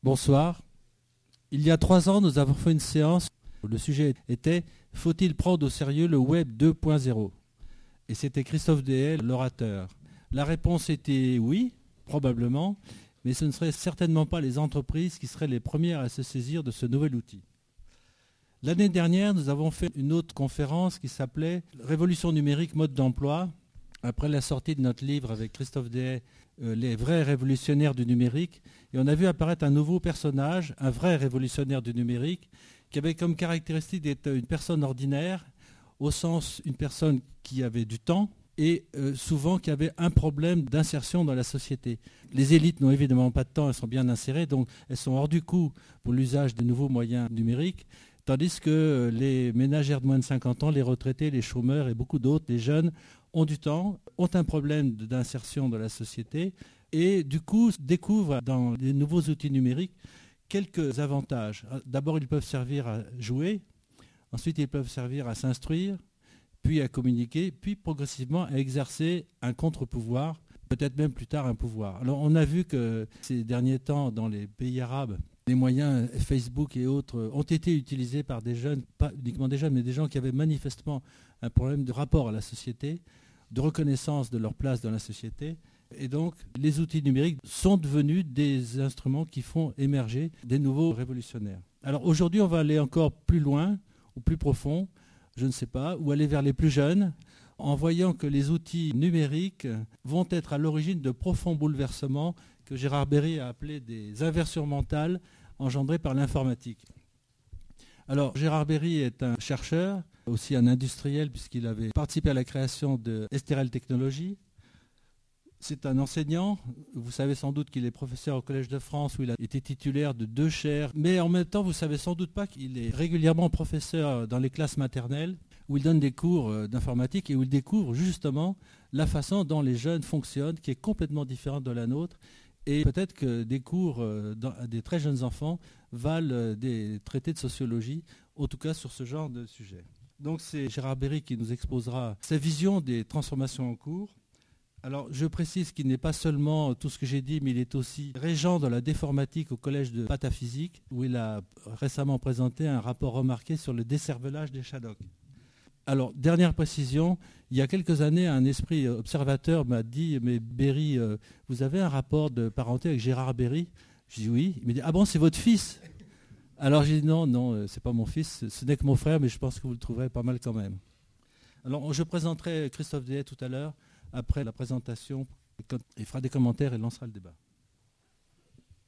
Bonsoir. Il y a 3 ans, nous avons fait une séance où le sujet était « Faut-il prendre au sérieux le Web 2.0 ?» Et c'était Christophe Dehaye, l'orateur. La réponse était oui, probablement, mais ce ne seraient certainement pas les entreprises qui seraient les premières à se saisir de ce nouvel outil. L'année dernière, nous avons fait une autre conférence qui s'appelait « Révolution numérique, mode d'emploi ». Après la sortie de notre livre avec Christophe Dehaye, les vrais révolutionnaires du numérique, et on a vu apparaître un nouveau personnage, un vrai révolutionnaire du numérique, qui avait comme caractéristique d'être une personne ordinaire, au sens une personne qui avait du temps et souvent qui avait un problème d'insertion dans la société. Les élites n'ont évidemment pas de temps, elles sont bien insérées, donc elles sont hors du coup pour l'usage des nouveaux moyens numériques, tandis que les ménagères de moins de 50 ans, les retraités, les chômeurs et beaucoup d'autres, les jeunes, ont du temps, ont un problème d'insertion dans la société et du coup découvrent dans les nouveaux outils numériques quelques avantages. D'abord, ils peuvent servir à jouer, ensuite ils peuvent servir à s'instruire, puis à communiquer, puis progressivement à exercer un contre-pouvoir, peut-être même plus tard un pouvoir. Alors on a vu que ces derniers temps, dans les pays arabes, les moyens Facebook et autres ont été utilisés par des jeunes, pas uniquement des jeunes, mais des gens qui avaient manifestement un problème de rapport à la société, de reconnaissance de leur place dans la société. Et donc, les outils numériques sont devenus des instruments qui font émerger des nouveaux révolutionnaires. Alors aujourd'hui, on va aller encore plus loin ou plus profond, je ne sais pas, ou aller vers les plus jeunes, en voyant que les outils numériques vont être à l'origine de profonds bouleversements que Gérard Berry a appelés des inversions mentales engendrées par l'informatique. Alors, Gérard Berry est un chercheur, aussi un industriel, puisqu'il avait participé à la création de Esterel Technologies. C'est un enseignant. Vous savez sans doute qu'il est professeur au Collège de France, où il a été titulaire de 2 chaires. Mais en même temps, vous savez sans doute pas qu'il est régulièrement professeur dans les classes maternelles, où il donne des cours d'informatique et où il découvre justement la façon dont les jeunes fonctionnent, qui est complètement différente de la nôtre. Et peut-être que des cours des très jeunes enfants valent des traités de sociologie, en tout cas sur ce genre de sujet. Donc c'est Gérard Berry qui nous exposera sa vision des transformations en cours. Alors je précise qu'il n'est pas seulement tout ce que j'ai dit, mais il est aussi régent de la déformatique au collège de Pataphysique, où il a récemment présenté un rapport remarqué sur le décervelage des Shadocks. Alors, dernière précision, il y a quelques années, un esprit observateur m'a dit « Mais Berry, vous avez un rapport de parenté avec Gérard Berry ?» Je dis « Oui ». Il m'a dit « Ah bon, c'est votre fils ?» Alors j'ai dit « Non, c'est pas mon fils, ce n'est que mon frère, mais je pense que vous le trouverez pas mal quand même. » Alors, je présenterai Christophe Dehaye tout à l'heure, après la présentation, il fera des commentaires et lancera le débat.